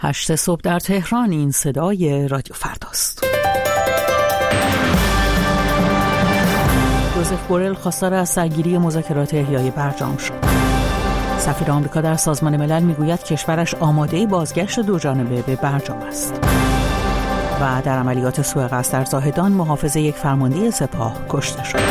8 صبح در تهران. این صدای رادیو فرداست. جوزف بورل خواستار از سرگیری مذاکرات احیای برجام شد. سفیر آمریکا در سازمان ملل میگوید کشورش آماده بازگشت دوجانبه به برجام است. و در عملیات سوء قصد در زاهدان محافظ یک فرمانده سپاه کشته شد.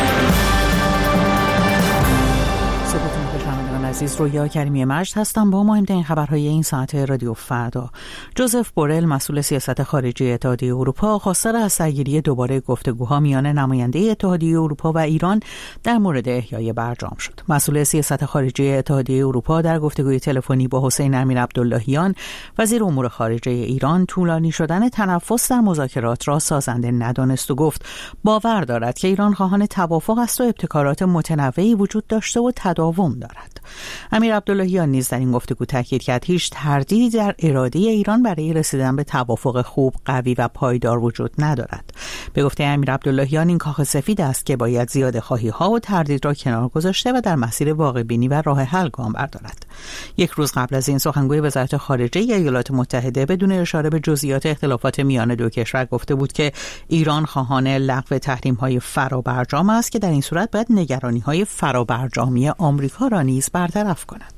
عزیز، رویا کریمی مجد هستم با مهمترین خبرهای این ساعت رادیو فردا. جوزف بورل مسئول سیاست خارجی اتحادیه اروپا خواستار از سرگیری دوباره گفتگوها میان نماینده اتحادیه اروپا و ایران در مورد احیای برجام شد. مسئول سیاست خارجی اتحادیه اروپا در گفتگوی تلفنی با حسین امیرعبداللهیان وزیر امور خارجه ایران طولانی شدن تنفس در مذاکرات را سازنده ندانست و گفت باور دارد که ایران خواهان توافق است و ابتکارات متنوعی وجود داشته و تداوم دارد. امیرعبداللهیان نیز در این گفتگو تاکید کرد هیچ تردیدی در اراده ایران برای رسیدن به توافق خوب، قوی و پایدار وجود ندارد. به گفته امیرعبداللهیان این کاخ سفید است که باید زیاده‌خواهی‌ها و تردید را کنار گذاشته و در مسیر واقع‌بینی و راه حل گام بردارد. یک روز قبل از این سخنگوی وزارت خارجه ایالات متحده بدون اشاره به جزئیات اختلافات میان دو کشور گفته بود که ایران خواهان لغو تحریم‌های فرابرجام است که در این صورت باید نگرانی‌های فرابرجامی آمریکا را نیز برطرف کند.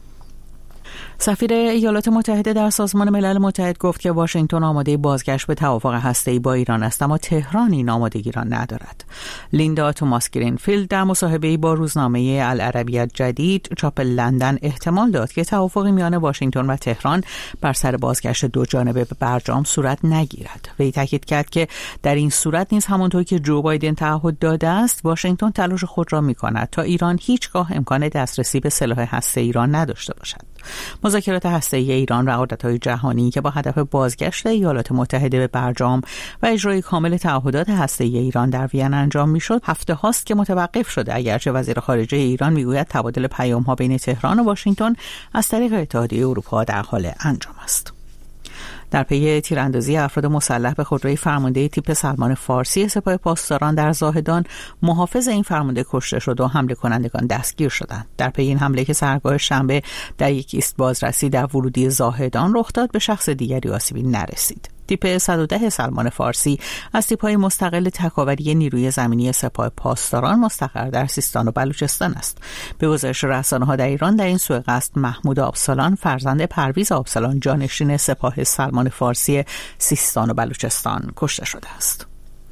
سفیر ایالات متحده در سازمان ملل متحد گفت که واشنگتن آماده بازگشت به توافق هسته‌ای با ایران است، اما تهران این آمادگی را ندارد. لیندا توماس گرینفیلد در مصاحبه‌ای با روزنامه العربیه جدید چاپ لندن احتمال داد که توافقی میان واشنگتن و تهران بر سر بازگشت دوجانبه به برجام صورت نگیرد. وی تاکید کرد که در این صورت نیز همانطور که جو بایدن تعهد داده است، واشنگتن تلاش خود را می‌کند تا ایران هیچگاه امکان دسترسی به سلاح هسته‌ای را نداشته باشد. مذاکرات هسته‌ای ایران و قراردادهای جهانی که با هدف بازگشت ایالات متحده به برجام و اجرای کامل تعهدات هسته‌ای ایران در وین انجام میشد هفته هاست که متوقف شده، اگرچه وزیر خارجه ایران میگوید تبادل پیام‌ها بین تهران و واشنگتن از طریق اتحادیه اروپا در حال انجام است. در پی تیراندازی افراد مسلح به خودروی فرمانده تیپ سلمان فارسی سپاه پاسداران در زاهدان، محافظ این فرمانده کشته شد و حمله کنندگان دستگیر شدند. در پی این حمله که سحرگاه شنبه در یک ایست بازرسی در ورودی زاهدان رخ داد، به شخص دیگری آسیبی نرسید. تیپ 110 سلمان فارسی از تیپ‌های مستقل تکاوری نیروی زمینی سپاه پاسداران مستقر در سیستان و بلوچستان است. به گزارش رسانه‌ها در ایران، در این سوء قصد محمود آبسالان فرزند پرویز آبسالان جانشین سپاه سلمان فارسی سیستان و بلوچستان کشته شده است.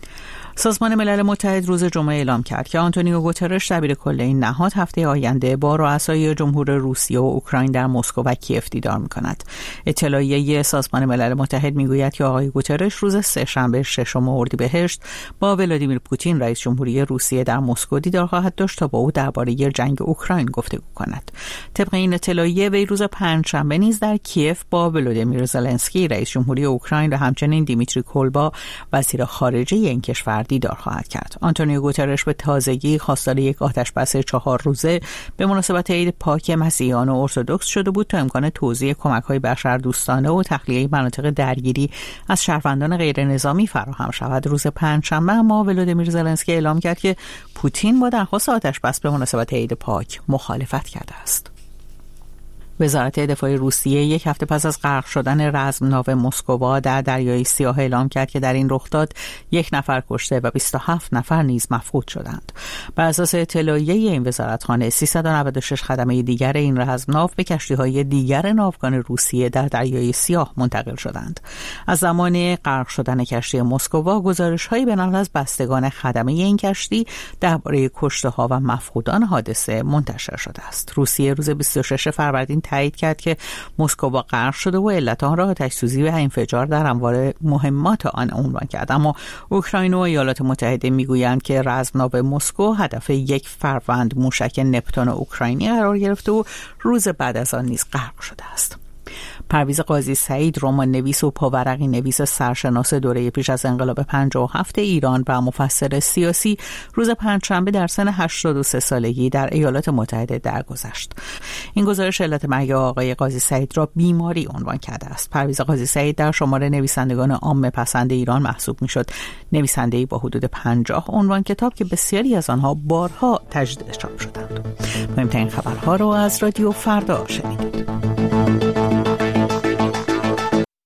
سازمان ملل متحد روز جمعه اعلام کرد که آنتونیو گوترش دبیرکل این نهاد هفته آینده با رؤسای جمهور روسیه و اوکراین در مسکو و کیف دیدار می‌کند. اطلاعیه سازمان ملل متحد می‌گوید که آقای گوترش روز سه‌شنبه 6 اردیبهشت با ولادیمیر پوتین رئیس جمهوری روسیه در مسکو دیدار خواهد داشت تا با او درباره جنگ اوکراین گفتگو کند. طبق این اطلاعیه وی روز پنجشنبه نیز در کیف با ولادیمیر زلنسکی رئیس جمهوری اوکراین و همچنین دیمیتری کولبا وزیر خارجه این کشور دیدار خواهد کرد. آنتونیو گوترش به تازگی خواستار یک آتشبس 4 روزه به مناسبت عید پاک مسیحیان و ارتدوکس شده بود تا امکان توزیع کمک‌های بشردوستانه و تخلیه مناطق درگیری از شهروندان غیر نظامی فراهم شود. روز پنجشنبه اما ولادیمیر زلنسکی اعلام کرد که پوتین با درخواست آتشبس به مناسبت عید پاک مخالفت کرده است. وزارت دفاع روسیه یک هفته پس از غرق شدن رزمناو مسکووا در دریای سیاه اعلام کرد که در این رخداد 1 نفر کشته و 27 نفر نیز مفقود شدند. بر اساس اطلاعیه این وزارتخانه 396 خدمه دیگر این رزمناو به کشتی‌های دیگر ناوگان روسیه در دریای سیاه منتقل شدند. از زمان غرق شدن کشتی مسکووا گزارش‌هایی به نقل از بستگان خدمه این کشتی درباره کشته‌ها و مفقودان حادثه منتشر شده است. روسیه روز 26 فروردین تایید کرد که مسکووا غرق شده و علت آن را آتش‌سوزی و انفجار در انبار مهمات آن عنوان کرد، اما اوکراین و ایالات متحده میگویند که رزمناو مسکو هدف یک فروند موشک نپتون اوکراینی قرار گرفته و روز بعد از آن نیز غرق شده است. پرویز قاضی سعید، رمان نویس و پاورقی نویس سرشناس دوره پیش از انقلاب 57 ایران و مفسر سیاسی، روز پنجشنبه در سن 83 سالگی در ایالات متحده درگذشت. این گزارش علت مرگ آقای قاضی سعید را بیماری عنوان کرده است. پرویز قاضی سعید در شمار نویسندگان عامه پسند ایران محسوب میشد. نویسنده‌ای با حدود 50 عنوان کتاب که بسیاری از آنها بارها تجدید چاپ شدند. مهمترین خبرها را از رادیو فردا شنیدید.